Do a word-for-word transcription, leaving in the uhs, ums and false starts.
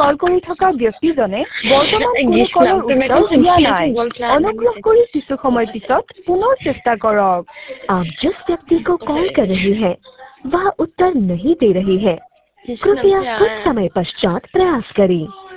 কল কৰি থকা ব্যক্তিজনে বৰ্তমান কোনো কলৰ উত্তৰ দিয়া নাই। অনুগ্ৰহ কৰি কিছু সময় পিছত পুনৰ চেষ্টা কৰক। आप जिस व्यक्ति को कॉल कर रही हैं, वह उत्तर नहीं दे रही है। कृपया कुछ समय पश्चात प्रयास करें।